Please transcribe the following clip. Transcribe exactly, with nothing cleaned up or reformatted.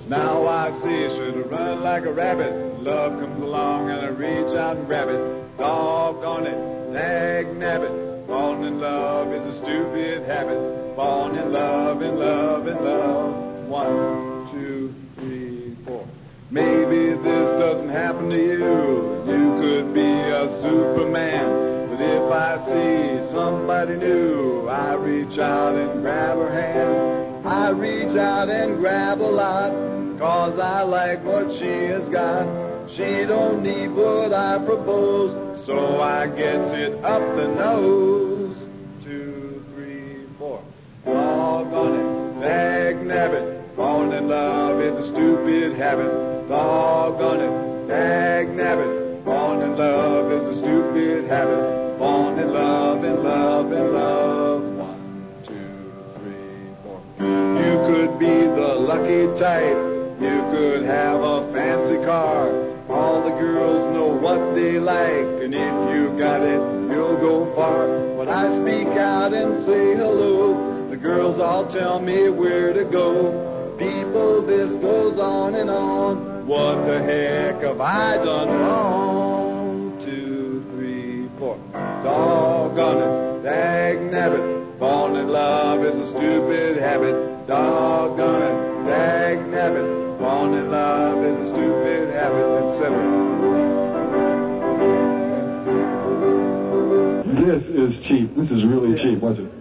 Now I see, should have run like a rabbit. Love comes along and I reach out and grab it. Doggone it, dag nabbit. Falling in love is a stupid habit. Falling in love, in love, in love. One, two, three, four. Maybe this doesn't happen to you. You could be a Superman. But if I see somebody new, I reach out and grab her hand. I reach out and grab a lot, 'cause I like what she has got. She don't need what I propose, so I gets it up the nose. Two, three, four. Doggone it, dag nabbit. Falling in love is a stupid habit. Doggone it, dag nabbit. Falling in love is a stupid habit. Falling in love, in love, in love. One, two, three, four. You could be the lucky type. You could have a fancy car. All the girls know what they like, and if you got it, you'll go far. When I speak out and say hello, the girls all tell me where to go. People, this goes on and on. What the heck have I done wrong? Two, three, four. Doggone it, dag nabbit. Falling in love is a stupid habit. Doggone it, dag nabbit. Falling in love is a stupid habit, et cetera. This is cheap. This is really Yeah. cheap, wasn't it?